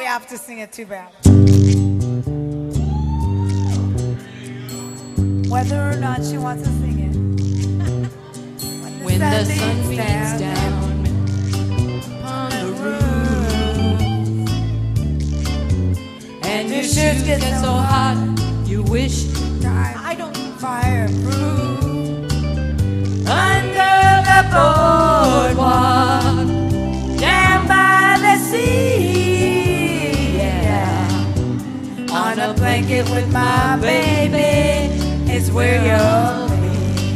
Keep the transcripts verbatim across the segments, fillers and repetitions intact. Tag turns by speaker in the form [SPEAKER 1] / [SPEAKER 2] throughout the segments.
[SPEAKER 1] have to sing it too bad. Whether or not she wants to sing it.
[SPEAKER 2] When the sun beats down on the roof and your shoes get so hot you wish
[SPEAKER 1] I don't fireproof.
[SPEAKER 2] Under the boardwalk down by the sea, yeah, on a blanket with my baby is where you'll be.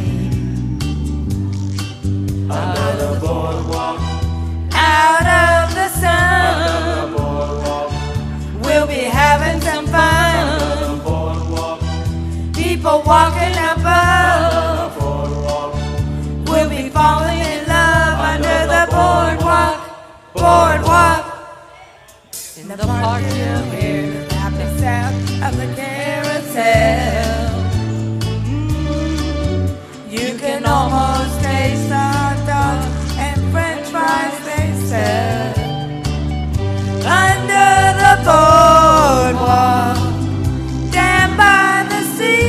[SPEAKER 3] Under the boardwalk,
[SPEAKER 2] out of the sun,
[SPEAKER 3] under the boardwalk,
[SPEAKER 2] we'll be having some fun.
[SPEAKER 3] under the boardwalk,
[SPEAKER 2] People walking above,
[SPEAKER 3] the boardwalk,
[SPEAKER 2] we'll be falling in love under the boardwalk, boardwalk. In the park you'll hear the happy sound of the carousel. Mm, you can almost taste hot dogs and french fries they sell under the boardwalk down by the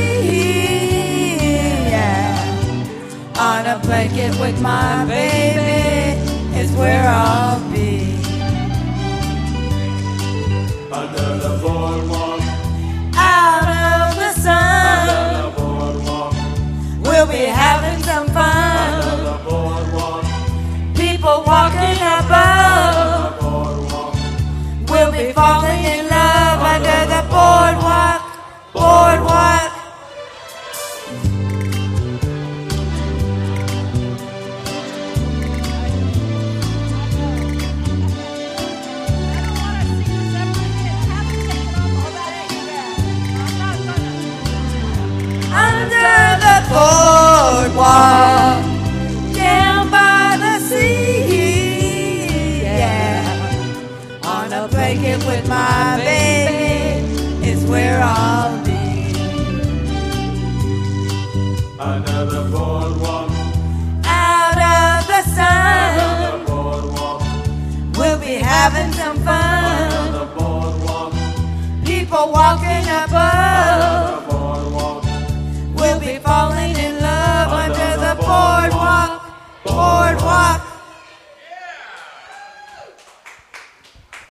[SPEAKER 2] sea, yeah. On a blanket with my baby is where I'll be.
[SPEAKER 3] under the boardwalk,
[SPEAKER 2] Out of the sun,
[SPEAKER 3] under the boardwalk,
[SPEAKER 2] we'll be having some
[SPEAKER 3] under
[SPEAKER 2] fun.
[SPEAKER 3] the boardwalk,
[SPEAKER 2] People walking above,
[SPEAKER 3] the boardwalk,
[SPEAKER 2] we'll be falling in love under the boardwalk, boardwalk. Under the boardwalk, down by the sea, yeah. On a blanket with my baby is where I'll be.
[SPEAKER 3] under the boardwalk,
[SPEAKER 2] Out of the sun,
[SPEAKER 3] the boardwalk,
[SPEAKER 2] we'll be having some fun.
[SPEAKER 3] the boardwalk,
[SPEAKER 2] People walking above,
[SPEAKER 3] the boardwalk,
[SPEAKER 2] we'll be falling